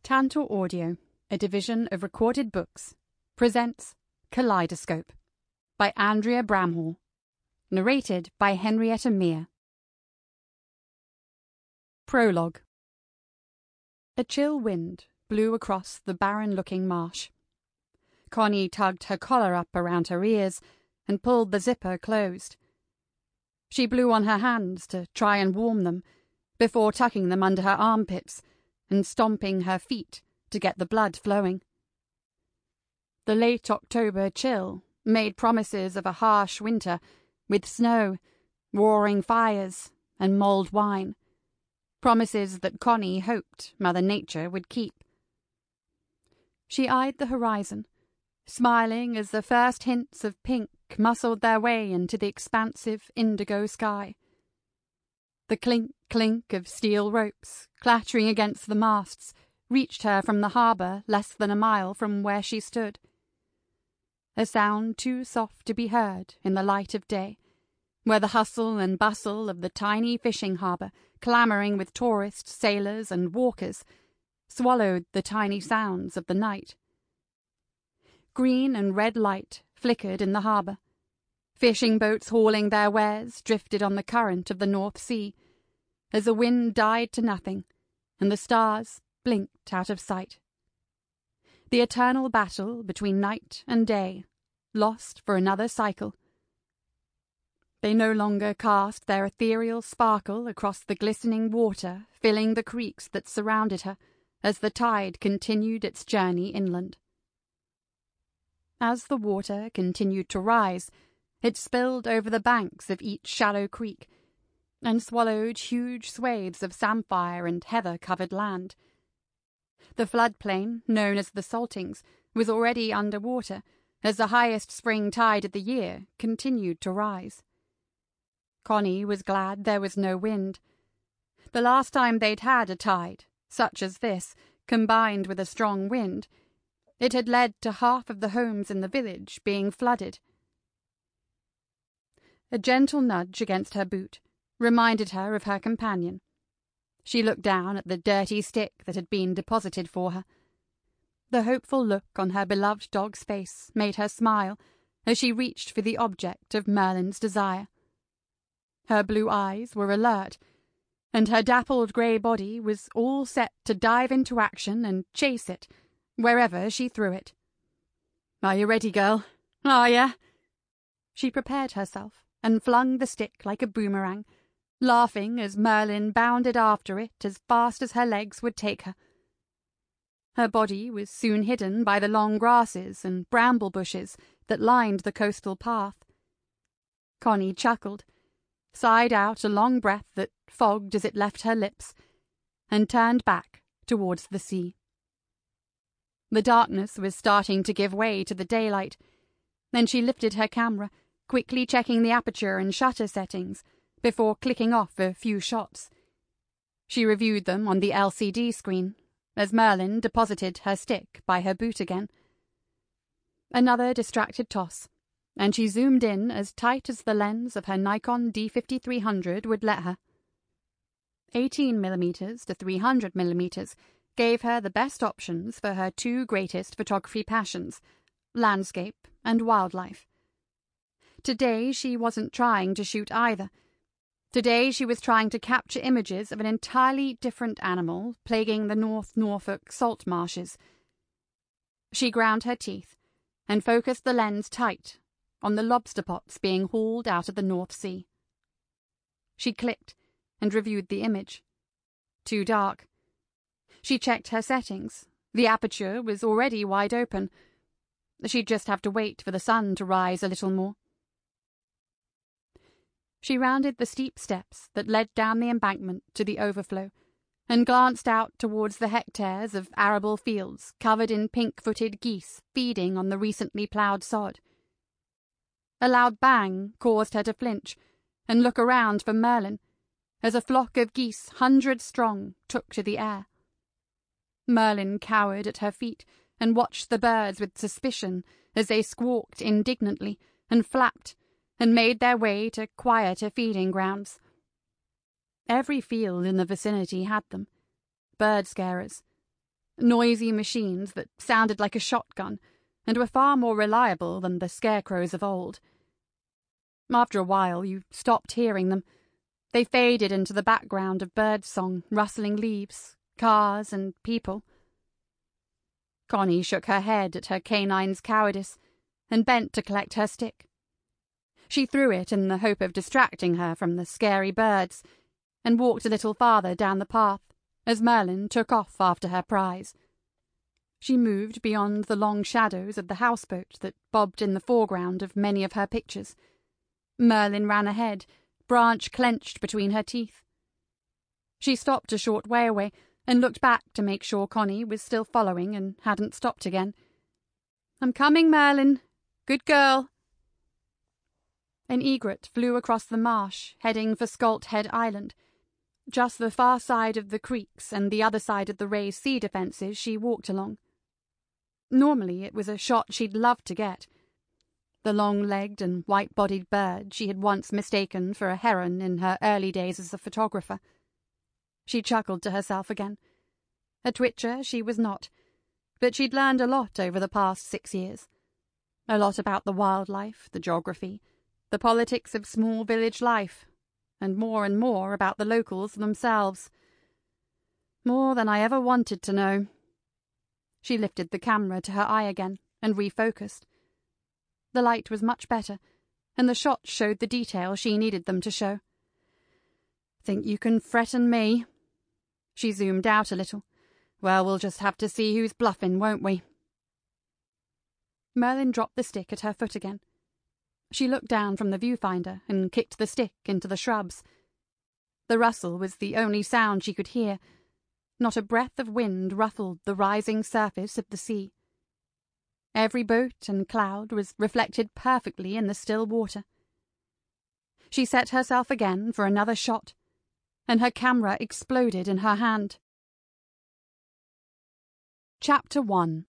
Tantor Audio, a division of Recorded Books, presents Kaleidoscope by Andrea Bramhall, narrated by Henrietta Mear. Prologue. A chill wind blew across the barren-looking marsh. Connie tugged her collar up around her ears and pulled the zipper closed. She blew on her hands to try and warm them, before tucking them under her armpits and stomping her feet to get the blood flowing. The late October chill made promises of a harsh winter, with snow, roaring fires, and mulled wine. Promises that Connie hoped Mother Nature would keep. She eyed the horizon, smiling as the first hints of pink muscled their way into the expansive indigo sky. The clink of steel ropes, clattering against the masts, reached her from the harbour less than a mile from where she stood. A sound too soft to be heard in the light of day, where the hustle and bustle of the tiny fishing harbour, clamouring with tourists, sailors, and walkers, swallowed the tiny sounds of the night. Green and red light flickered in the harbour. Fishing boats hauling their wares drifted on the current of the North Sea, as the wind died to nothing, and the stars blinked out of sight. The eternal battle between night and day, lost for another cycle. They no longer cast their ethereal sparkle across the glistening water, filling the creeks that surrounded her, as the tide continued its journey inland. As the water continued to rise, it spilled over the banks of each shallow creek, and swallowed huge swathes of samphire and heather-covered land. The floodplain, known as the Saltings, was already under water, as the highest spring tide of the year continued to rise. Connie was glad there was no wind. The last time they'd had a tide, such as this, combined with a strong wind, it had led to half of the homes in the village being flooded. A gentle nudge against her boot reminded her of her companion. She looked down at the dirty stick that had been deposited for her. The hopeful look on her beloved dog's face made her smile as she reached for the object of Merlin's desire. Her blue eyes were alert, and her dappled grey body was all set to dive into action and chase it, wherever she threw it. "Are you ready, girl? Are ya?" She prepared herself and flung the stick like a boomerang, laughing as Merlin bounded after it as fast as her legs would take her. Her body was soon hidden by the long grasses and bramble bushes that lined the coastal path. Connie chuckled, sighed out a long breath that fogged as it left her lips, and turned back towards the sea. The darkness was starting to give way to the daylight. Then she lifted her camera, quickly checking the aperture and shutter settings before clicking off a few shots. She reviewed them on the LCD screen as Merlin deposited her stick by her boot again. Another distracted toss, and she zoomed in as tight as the lens of her Nikon D5300 would let her. 18mm to 300mm gave her the best options for her two greatest photography passions, landscape and wildlife. Today she wasn't trying to shoot either. Today she was trying to capture images of an entirely different animal plaguing the North Norfolk salt marshes. She ground her teeth and focused the lens tight on the lobster pots being hauled out of the North Sea. She clicked and reviewed the image. Too dark. She checked her settings. The aperture was already wide open. She'd just have to wait for the sun to rise a little more. She rounded the steep steps that led down the embankment to the overflow, and glanced out towards the hectares of arable fields covered in pink-footed geese feeding on the recently ploughed sod. A loud bang caused her to flinch and look around for Merlin, as a flock of geese 100 strong took to the air. Merlin cowered at her feet and watched the birds with suspicion as they squawked indignantly and flapped and made their way to quieter feeding grounds. Every field in the vicinity had them, bird scarers. noisy machines that sounded like a shotgun and were far more reliable than the scarecrows of old. After a while, you stopped hearing them. They faded into the background of birdsong, rustling leaves, cars, and people. Connie shook her head at her canine's cowardice and bent to collect her stick. She threw it in the hope of distracting her from the scary birds and walked a little farther down the path as Merlin took off after her prize. She moved beyond the long shadows of the houseboat that bobbed in the foreground of many of her pictures. Merlin ran ahead, branch clenched between her teeth. She stopped a short way away and looked back to make sure Connie was still following and hadn't stopped again. "I'm coming, Merlin. Good girl." An egret flew across the marsh, heading for Scalt Head Island. Just the far side of the creeks and the other side of the raised sea defences she walked along. Normally it was a shot she'd love to get. The long-legged and white-bodied bird she had once mistaken for a heron in her early days as a photographer. She chuckled to herself again. A twitcher she was not, but she'd learned a lot over the past 6 years. A lot about the wildlife, the geography, the politics of small village life, and more about the locals themselves. More than I ever wanted to know. She lifted the camera to her eye again and refocused. The light was much better, and the shots showed the detail she needed them to show. "Think you can threaten me?" She zoomed out a little. "Well, we'll just have to see who's bluffing, won't we?" Merlin dropped the stick at her foot again. She looked down from the viewfinder and kicked the stick into the shrubs. The rustle was the only sound she could hear. Not a breath of wind ruffled the rising surface of the sea. Every boat and cloud was reflected perfectly in the still water. She set herself again for another shot, and her camera exploded in her hand. Chapter 1.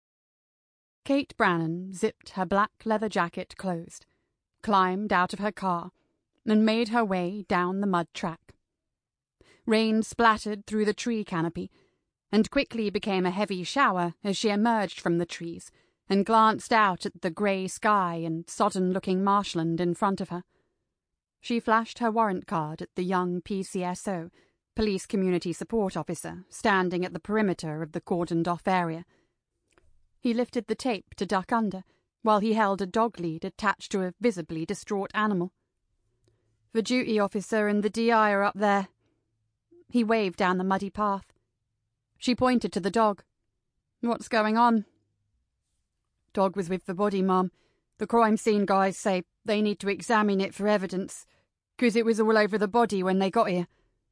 Kate Brannan zipped her black leather jacket closed, climbed out of her car, and made her way down the mud track. Rain splattered through the tree canopy, and quickly became a heavy shower as she emerged from the trees and glanced out at the grey sky and sodden-looking marshland in front of her. She flashed her warrant card at the young PCSO, Police Community Support Officer, standing at the perimeter of the cordoned-off area. He lifted the tape to duck under, while he held a dog lead attached to a visibly distraught animal. "The duty officer and the DI are up there." He waved down the muddy path. She pointed to the dog. "What's going on?" "Dog was with the body, Mum. The crime scene guys say they need to examine it for evidence, 'cause it was all over the body when they got here."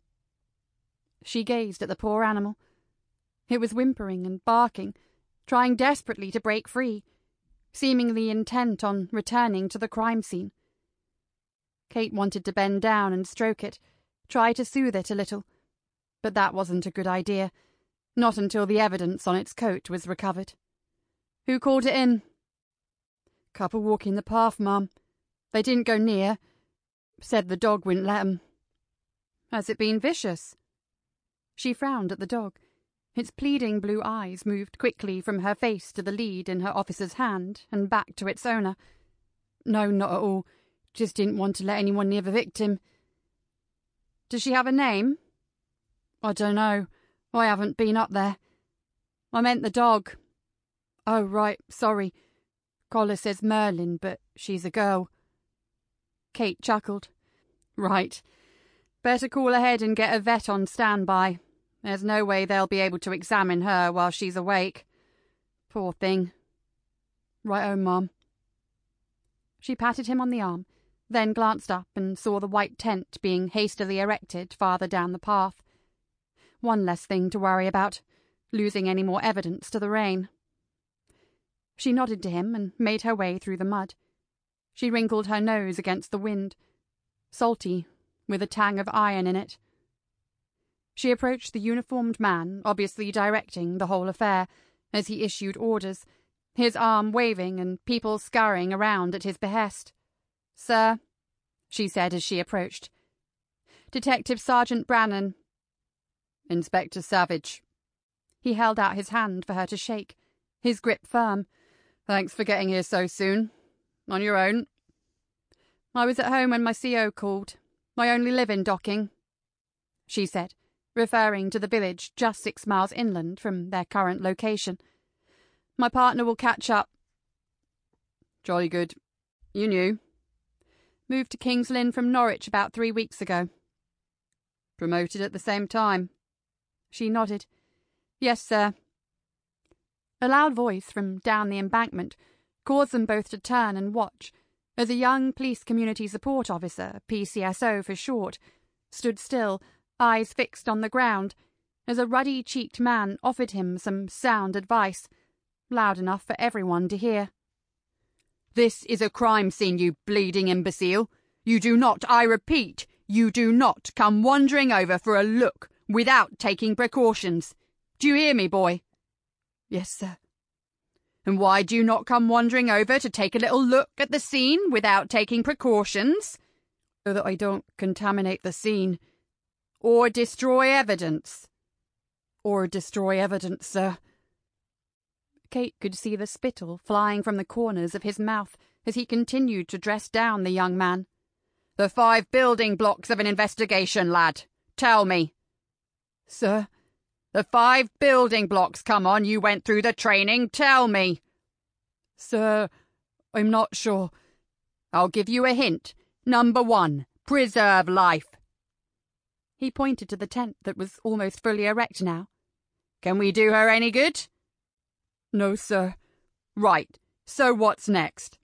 She gazed at the poor animal. It was whimpering and barking, trying desperately to break free, seemingly intent on returning to the crime scene. Kate wanted to bend down and stroke it, try to soothe it a little, but that wasn't a good idea, not until the evidence on its coat was recovered. "Who called it in?" "Couple walking the path, Mum. They didn't go near. Said the dog wouldn't let 'em." "Has it been vicious?" She frowned at the dog. Its pleading blue eyes moved quickly from her face to the lead in her officer's hand and back to its owner. "No, not at all. Just didn't want to let anyone near the victim." "Does she have a name?" "I don't know. I haven't been up there." "I meant the dog." "Oh, right, sorry. Collar says Merlin, but she's a girl." Kate chuckled. "Right. Better call ahead and get a vet on standby. There's no way they'll be able to examine her while she's awake. Poor thing." "Right-o, Mum." She patted him on the arm, then glanced up and saw the white tent being hastily erected farther down the path. One less thing to worry about, losing any more evidence to the rain. She nodded to him and made her way through the mud. She wrinkled her nose against the wind, salty, with a tang of iron in it. She approached the uniformed man, obviously directing the whole affair, as he issued orders, his arm waving and people scurrying around at his behest. "Sir," she said as she approached. "Detective Sergeant Brannan." "Inspector Savage." He held out his hand for her to shake, his grip firm. "Thanks for getting here so soon. On your own?" "I was at home when my CO called. I only live in Docking," she said, referring to the village just 6 miles inland from their current location. "My partner will catch up." "Jolly good. You knew?" "Moved to King's Lynn from Norwich about 3 weeks ago." "Promoted at the same time?" She nodded. "Yes, sir." A loud voice from down the embankment caused them both to turn and watch as a young police community support officer, PCSO for short, stood still, eyes fixed on the ground, as a ruddy-cheeked man offered him some sound advice, loud enough for everyone to hear. "This is a crime scene, you bleeding imbecile. You do not, I repeat, you do not come wandering over for a look without taking precautions. Do you hear me, boy?" "Yes, sir." "And why do you not come wandering over to take a little look at the scene without taking precautions?" "So that I don't contaminate the scene." "Or destroy evidence?" "Or destroy evidence, sir." Kate could see the spittle flying from the corners of his mouth as he continued to dress down the young man. "The 5 building blocks of an investigation, lad. Tell me." "Sir?" "The 5 building blocks, come on, you went through the training, tell me." "Sir, I'm not sure." "I'll give you a hint. Number 1, preserve life." He pointed to the tent that was almost fully erect now. "Can we do her any good?" "No, sir." "Right, so what's next?"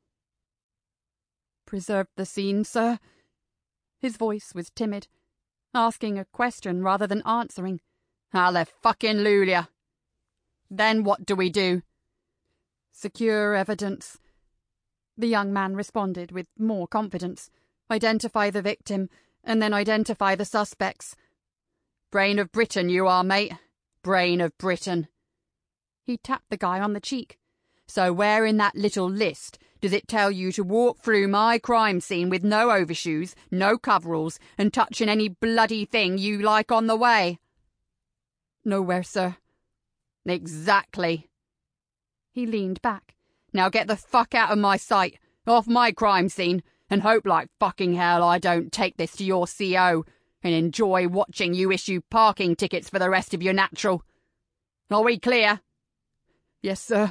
"Preserve the scene, sir." His voice was timid, asking a question rather than answering. Hallelujah. Then what do we do? "Secure evidence," the young man responded with more confidence. "Identify the victim, and then identify the suspects." Brain of Britain you are, mate. Brain of Britain. He tapped the guy on the cheek. "So where in that little list does it tell you to walk through my crime scene with no overshoes, no coveralls, and touching any bloody thing you like on the way?" "Nowhere, sir." "Exactly." He leaned back. "Now get the fuck out of my sight, off my crime scene, and hope like fucking hell I don't take this to your CO and enjoy watching you issue parking tickets for the rest of your natural. Are we clear?" "Yes, sir."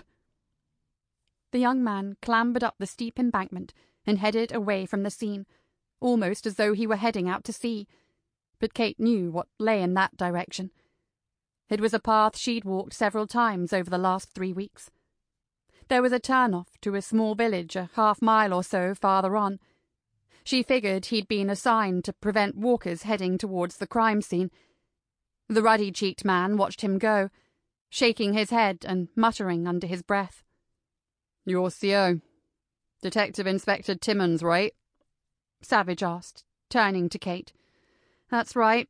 The young man clambered up the steep embankment and headed away from the scene, almost as though he were heading out to sea. But Kate knew what lay in that direction. It was a path she'd walked several times over the last 3 weeks. There was a turn-off to a small village a half-mile or so farther on. She figured he'd been assigned to prevent walkers heading towards the crime scene. The ruddy-cheeked man watched him go, shaking his head and muttering under his breath. "Your CO, Detective Inspector Timmons, right?" Savage asked, turning to Kate. "That's right."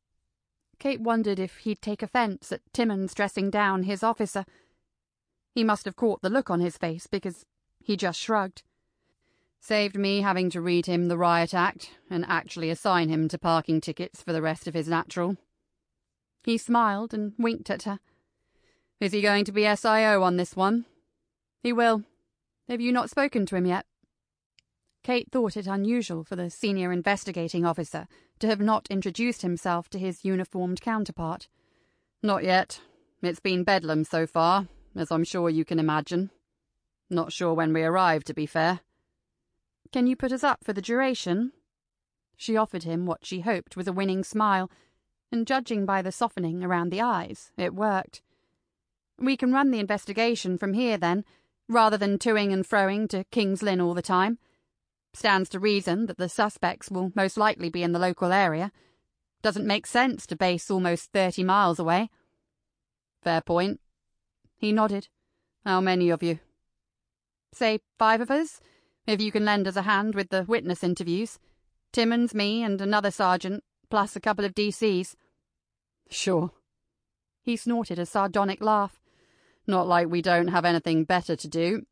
Kate wondered if he'd take offence at Timmons dressing down his officer. He must have caught the look on his face, because he just shrugged. "Saved me having to read him the Riot Act and actually assign him to parking tickets for the rest of his natural." He smiled and winked at her. "Is he going to be SIO on this one?" "He will. Have you not spoken to him yet?" Kate thought it unusual for the senior investigating officer to have not introduced himself to his uniformed counterpart. "Not yet. It's been bedlam so far, as I'm sure you can imagine. Not sure when we arrive, to be fair." "Can you put us up for the duration?" She offered him what she hoped was a winning smile, and judging by the softening around the eyes, it worked. "We can run the investigation from here, then, rather than toing and froing to King's Lynn all the time. Stands to reason that the suspects will most likely be in the local area. Doesn't make sense to base almost 30 miles away." "Fair point." He nodded. "How many of you?" "Say 5 of us, if you can lend us a hand with the witness interviews. Timmons, me, and another sergeant, plus a couple of DCs. "Sure." He snorted a sardonic laugh. "Not like we don't have anything better to do."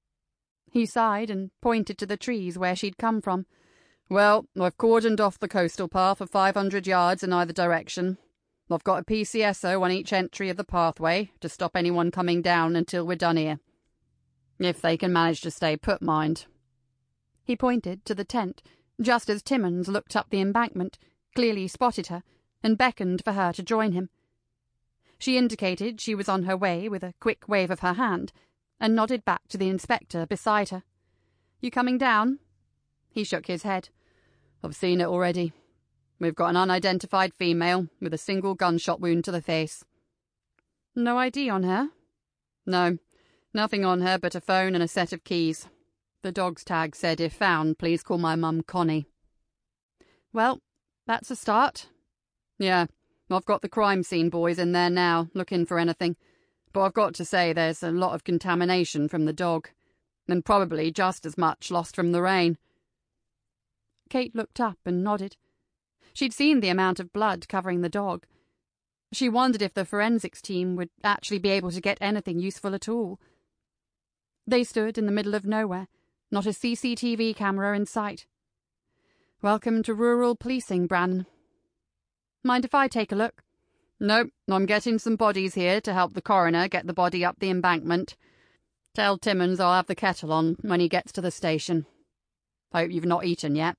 He sighed and pointed to the trees where she'd come from. "Well, I've cordoned off the coastal path for 500 yards in either direction. I've got a PCSO on each entry of the pathway to stop anyone coming down until we're done here. If they can manage to stay put, mind." He pointed to the tent, just as Timmons looked up the embankment, clearly spotted her, and beckoned for her to join him. She indicated she was on her way with a quick wave of her hand, and nodded back to the inspector beside her. "You coming down?" He shook his head. "I've seen it already. We've got an unidentified female with a single gunshot wound to the face." "No ID on her?" "No, nothing on her but a phone and a set of keys. The dog's tag said, 'If found, please call my mum Connie.'" "Well, that's a start." "Yeah, I've got the crime scene boys in there now, looking for anything. But I've got to say there's a lot of contamination from the dog, and probably just as much lost from the rain." Kate looked up and nodded. She'd seen the amount of blood covering the dog. She wondered if the forensics team would actually be able to get anything useful at all. They stood in the middle of nowhere, not a CCTV camera in sight. "Welcome to rural policing, Brannon. Mind if I take a look?" "Nope, I'm getting some bodies here to help the coroner get the body up the embankment. Tell Timmons I'll have the kettle on when he gets to the station. Hope you've not eaten yet."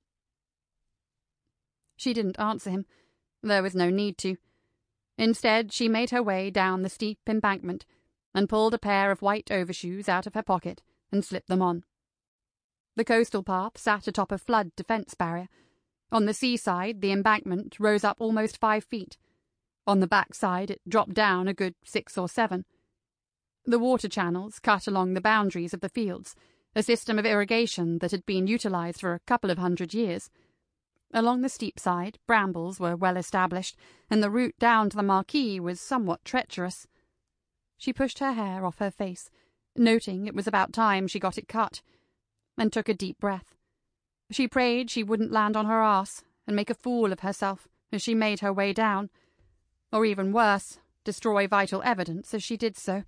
She didn't answer him. There was no need to. Instead, she made her way down the steep embankment and pulled a pair of white overshoes out of her pocket and slipped them on. The coastal path sat atop a flood defence barrier. On the seaside, the embankment rose up almost 5 feet. On the backside, it dropped down a good 6 or 7. The water channels cut along the boundaries of the fields, a system of irrigation that had been utilised for a couple of 100 years. Along the steep side, brambles were well established, and the route down to the marquee was somewhat treacherous. She pushed her hair off her face, noting it was about time she got it cut, and took a deep breath. She prayed she wouldn't land on her arse and make a fool of herself as she made her way down, or even worse, destroy vital evidence as she did so.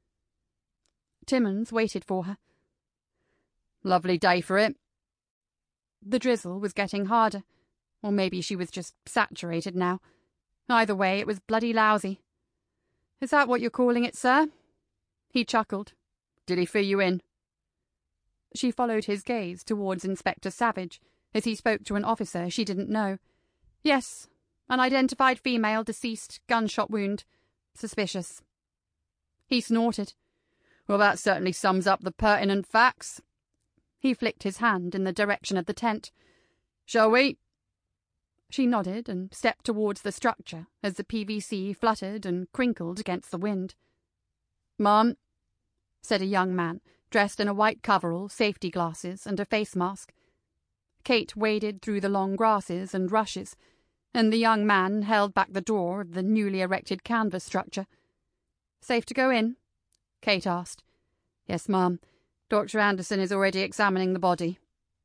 Timmons waited for her. "Lovely day for it." The drizzle was getting harder, or maybe she was just saturated now. Either way, it was bloody lousy. "Is that what you're calling it, sir?" He chuckled. "Did he fill you in?" She followed his gaze towards Inspector Savage as he spoke to an officer she didn't know. "Yes, unidentified female, deceased, gunshot wound. Suspicious." He snorted. "Well, that certainly sums up the pertinent facts." He flicked his hand in the direction of the tent. "Shall we?" She nodded and stepped towards the structure as the PVC fluttered and crinkled against the wind. "Mum," said a young man, dressed in a white coverall, safety glasses, and a face mask. Kate waded through the long grasses and rushes, and the young man held back the door of the newly erected canvas structure. "Safe to go in?" Kate asked. "Yes, ma'am. Dr. Anderson is already examining the body."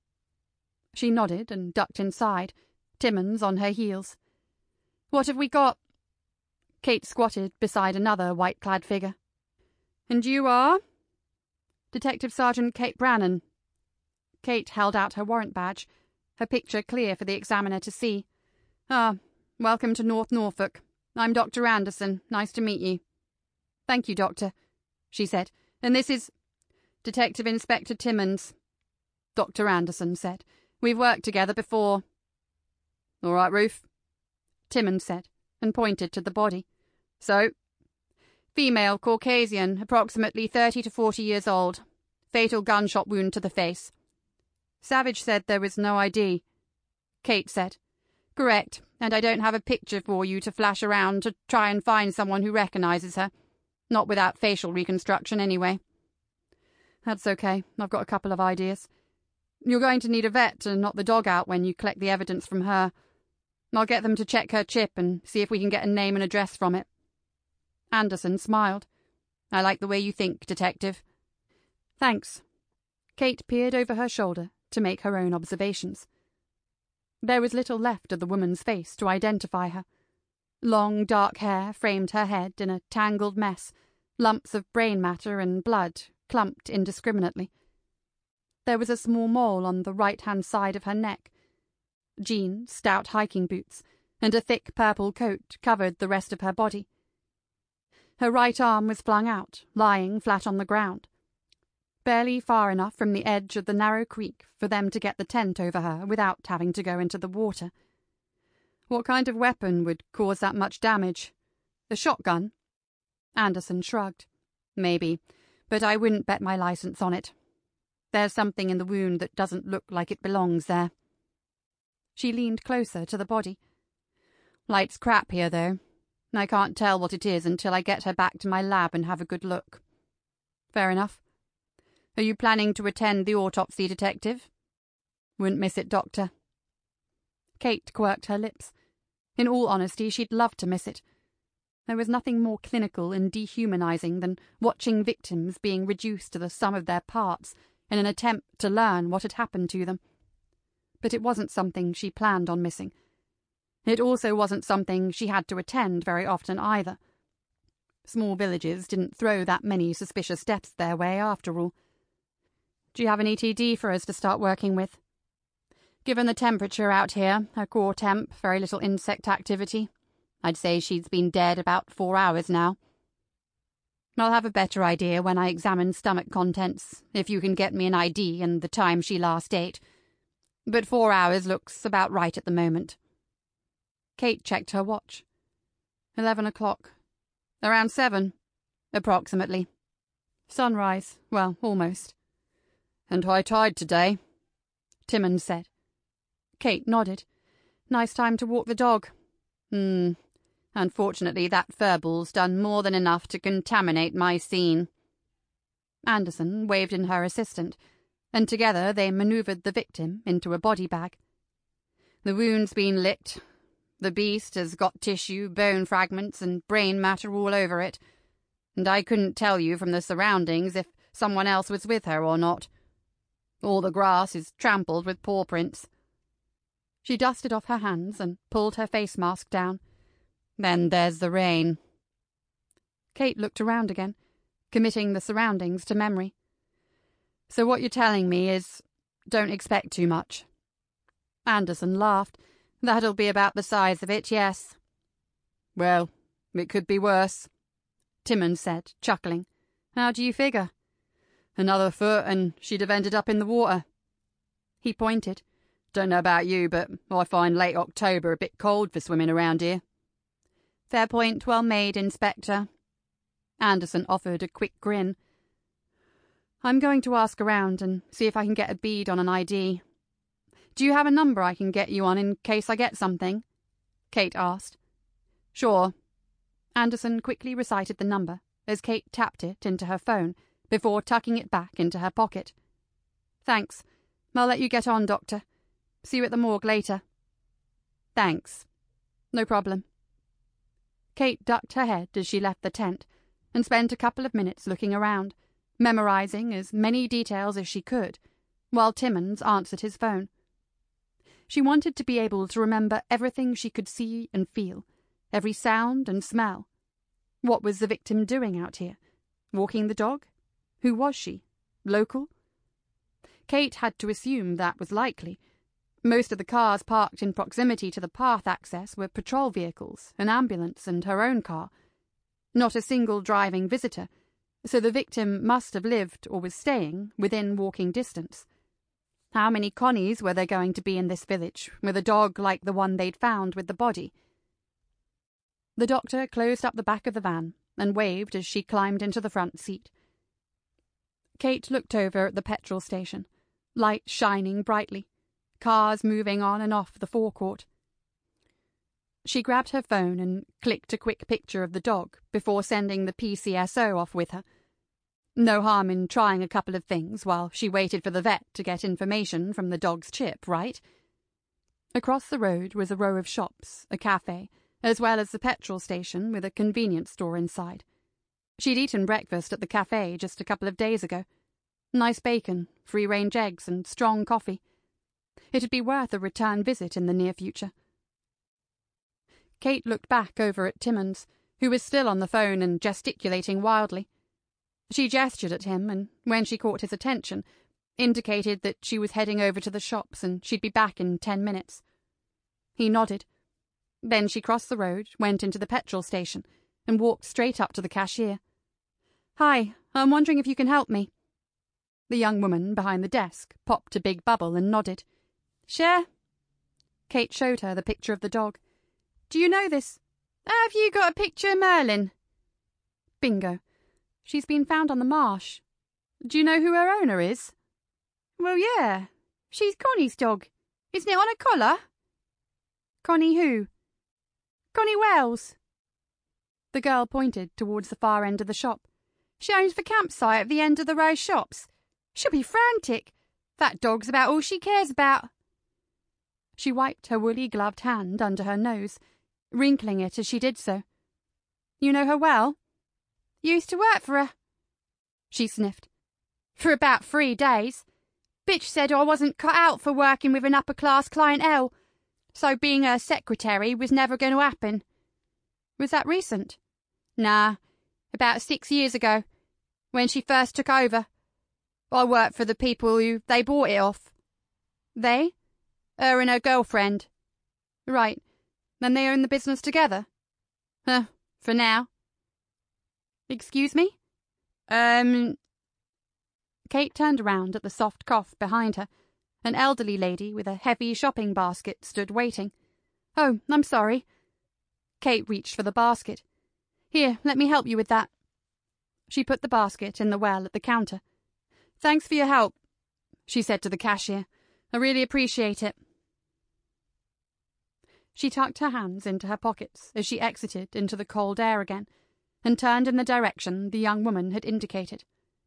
She nodded and ducked inside, Timmons on her heels. "What have we got?" Kate squatted beside another white-clad figure. "And you are?" "Detective Sergeant Kate Brannon." Kate held out her warrant badge, her picture clear for the examiner to see. "Ah, welcome to North Norfolk. I'm Dr. Anderson. Nice to meet you." "Thank you, Doctor," she said. "And this is—" "Detective Inspector Timmons," Dr. Anderson said. "We've worked together before." "All right, Ruth," Timmons said, and pointed to the body. "So?" "Female, Caucasian, approximately 30 to 40 years old. Fatal gunshot wound to the face." Savage said there was no ID. Kate said, "Correct, and I don't have a picture for you to flash around to try and find someone who recognizes her. Not without facial reconstruction, anyway." "That's okay. I've got a couple of ideas. You're going to need a vet to knock the dog out when you collect the evidence from her. I'll get them to check her chip and see if we can get a name and address from it." Anderson smiled. "I like the way you think, Detective." "Thanks." Kate peered over her shoulder to make her own observations. There was little left of the woman's face to identify her. Long, dark hair framed her head in a tangled mess, lumps of brain matter and blood clumped indiscriminately. There was a small mole on the right-hand side of her neck. Jeans, stout hiking boots, and a thick purple coat covered the rest of her body. Her right arm was flung out, lying flat on the ground, barely far enough from the edge of the narrow creek for them to get the tent over her without having to go into the water. What kind of weapon would cause that much damage? A shotgun? Anderson shrugged. Maybe, but I wouldn't bet my license on it. There's something in the wound that doesn't look like it belongs there. She leaned closer to the body. Light's crap here, though. I can't tell what it is until I get her back to my lab and have a good look. Fair enough. Are you planning to attend the autopsy, Detective? Wouldn't miss it, Doctor. Kate quirked her lips. In all honesty, she'd love to miss it. There was nothing more clinical and dehumanizing than watching victims being reduced to the sum of their parts in an attempt to learn what had happened to them. But it wasn't something she planned on missing. It also wasn't something she had to attend very often either. Small villages didn't throw that many suspicious deaths their way after all. Do you have an ETD for us to start working with? Given the temperature out here, her core temp, very little insect activity. I'd say she's been dead about 4 hours now. I'll have a better idea when I examine stomach contents, if you can get me an ID and the time she last ate. But 4 hours looks about right at the moment. Kate checked her watch. 11 o'clock. Around 7, approximately. Sunrise, well, almost. And high tide today, Timmons said. Kate nodded. Nice time to walk the dog. Unfortunately, that furball's done more than enough to contaminate my scene. Anderson waved in her assistant, and together they manoeuvred the victim into a body bag. The wound's been licked. The beast has got tissue, bone fragments, and brain matter all over it, and I couldn't tell you from the surroundings if someone else was with her or not. All the grass is trampled with paw prints. She dusted off her hands and pulled her face mask down. Then there's the rain. Kate looked around again, committing the surroundings to memory. So what you're telling me is, don't expect too much. Anderson laughed. That'll be about the size of it, yes. Well, it could be worse, Timmons said, chuckling. How do you figure? Another foot and she'd have ended up in the water. He pointed. Don't know about you, but I find late October a bit cold for swimming around here. Fair point, well made, Inspector. Anderson offered a quick grin. I'm going to ask around and see if I can get a bead on an ID. Do you have a number I can get you on in case I get something? Kate asked. Sure. Anderson quickly recited the number as Kate tapped it into her phone before tucking it back into her pocket. Thanks. I'll let you get on, Doctor. See you at the morgue later. Thanks. No problem. Kate ducked her head as she left the tent and spent a couple of minutes looking around, memorizing as many details as she could, while Timmons answered his phone. She wanted to be able to remember everything she could see and feel, every sound and smell. What was the victim doing out here? Walking the dog? Who was she? Local? Kate had to assume that was likely. Most of the cars parked in proximity to the path access were patrol vehicles, an ambulance, and her own car. Not a single driving visitor, so the victim must have lived or was staying within walking distance. How many Connies were there going to be in this village, with a dog like the one they'd found with the body? The doctor closed up the back of the van and waved as she climbed into the front seat. Kate looked over at the petrol station, lights shining brightly, cars moving on and off the forecourt. She grabbed her phone and clicked a quick picture of the dog before sending the PCSO off with her. No harm in trying a couple of things while she waited for the vet to get information from the dog's chip, right? Across the road was a row of shops, a cafe, as well as the petrol station with a convenience store inside. She'd eaten breakfast at the cafe just a couple of days ago. Nice bacon, free-range eggs, and strong coffee. It'd be worth a return visit in the near future. Kate looked back over at Timmons, who was still on the phone and gesticulating wildly. She gestured at him, and when she caught his attention, indicated that she was heading over to the shops and she'd be back in 10 minutes. He nodded. Then she crossed the road, went into the petrol station, and walked straight up to the cashier. "Hi, I'm wondering if you can help me." The young woman behind the desk popped a big bubble and nodded. "Sure." Kate showed her the picture of the dog. "Do you know this? Have you got a picture of Merlin?" "Bingo. She's been found on the marsh. Do you know who her owner is?" "Well, yeah. She's Connie's dog. Isn't it on a collar?" "Connie who?" "Connie Wells." The girl pointed towards the far end of the shop. "She owns the campsite at the end of the row shops. She'll be frantic. That dog's about all she cares about." She wiped her woolly gloved hand under her nose, wrinkling it as she did so. "You know her well?" "Used to work for her." She sniffed. "For about 3 days. Bitch said I wasn't cut out for working with an upper-class clientele, so being her secretary was never going to happen." "Was that recent?" "Nah, about 6 years ago, when she first took over. I worked for the people who they bought it off." "They?" "Her and her girlfriend." "Right. Then they own the business together?" For now." "Excuse me?" Kate turned around at the soft cough behind her. An elderly lady with a heavy shopping basket stood waiting. "Oh, I'm sorry." Kate reached for the basket. "Here, let me help you with that." She put the basket in the well at the counter. "Thanks for your help," she said to the cashier. "I really appreciate it." She tucked her hands into her pockets as she exited into the cold air again, and turned in the direction the young woman had indicated.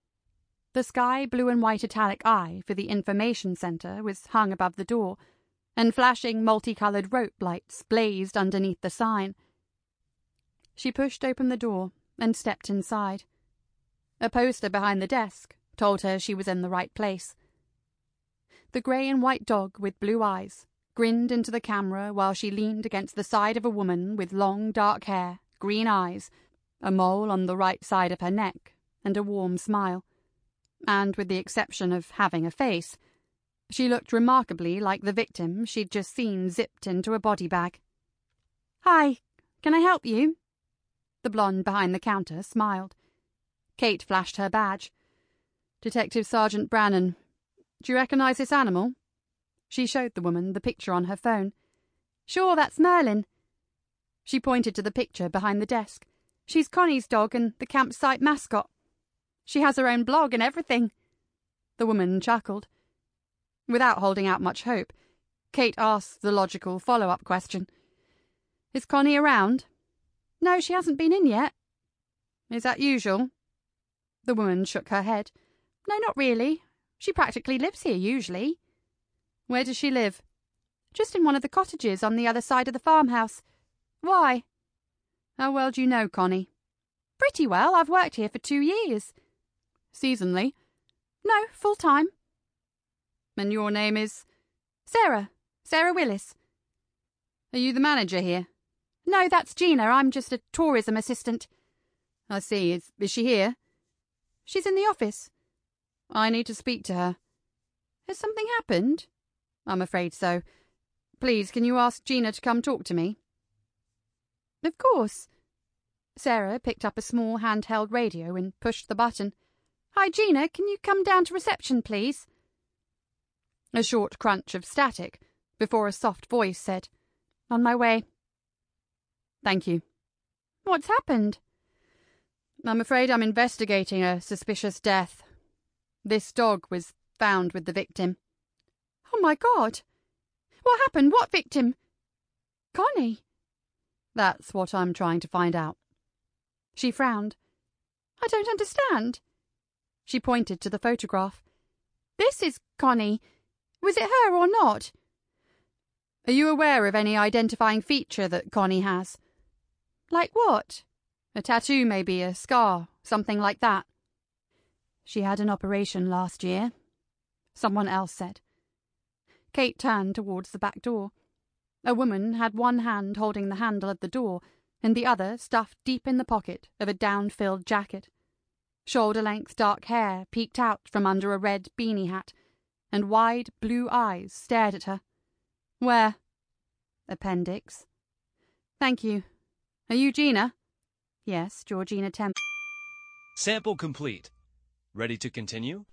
The sky blue and white italic eye for the information centre was hung above the door, and flashing multicoloured rope lights blazed underneath the sign. She pushed open the door and stepped inside. A poster behind the desk told her she was in the right place. The grey and white dog with blue eyes grinned into the camera while she leaned against the side of a woman with long dark hair, green eyes, a mole on the right side of her neck, and a warm smile. And with the exception of having a face, she looked remarkably like the victim she'd just seen zipped into a body bag. "Hi, can I help you?" The blonde behind the counter smiled. Kate flashed her badge. "Detective Sergeant Brannan. Do you recognize this animal?" She showed the woman the picture on her phone. "Sure, that's Merlin." She pointed to the picture behind the desk. "She's Connie's dog and the campsite mascot. She has her own blog and everything." The woman chuckled. Without holding out much hope, Kate asked the logical follow-up question. "Is Connie around?" "No, she hasn't been in yet." "Is that usual?" The woman shook her head. "No, not really. She practically lives here, usually." "Where does she live?" "Just in one of the cottages on the other side of the farmhouse. Why?" "How well do you know Connie?" "Pretty well. I've worked here for 2 years." "Seasonally?" "No, full time." "And your name is?" "Sarah. Sarah Willis." "Are you the manager here?" "No, that's Gina. I'm just a tourism assistant." "I see. Is she here?" "She's in the office." "I need to speak to her." "Has something happened?" "I'm afraid so. Please, can you ask Gina to come talk to me?" "Of course." Sarah picked up a small handheld radio and pushed the button. "Hi, Gina, can you come down to reception, please?" A short crunch of static before a soft voice said, "On my way." "Thank you." "What's happened?" "I'm afraid I'm investigating a suspicious death. This dog was found with the victim." "Oh, my God! What happened? What victim?" "Connie." "That's what I'm trying to find out." She frowned. "I don't understand." She pointed to the photograph. "This is Connie. Was it her or not?" "Are you aware of any identifying feature that Connie has?" "Like what?" "A tattoo, maybe, a scar, something like that." "She had an operation last year," someone else said. Kate turned towards the back door. A woman had one hand holding the handle of the door, and the other stuffed deep in the pocket of a down-filled jacket. Shoulder-length dark hair peeked out from under a red beanie hat, and wide blue eyes stared at her. "Where?" "Appendix." Thank you. Are you Gina? Yes, Georgina Temp. Sample complete. Ready to continue?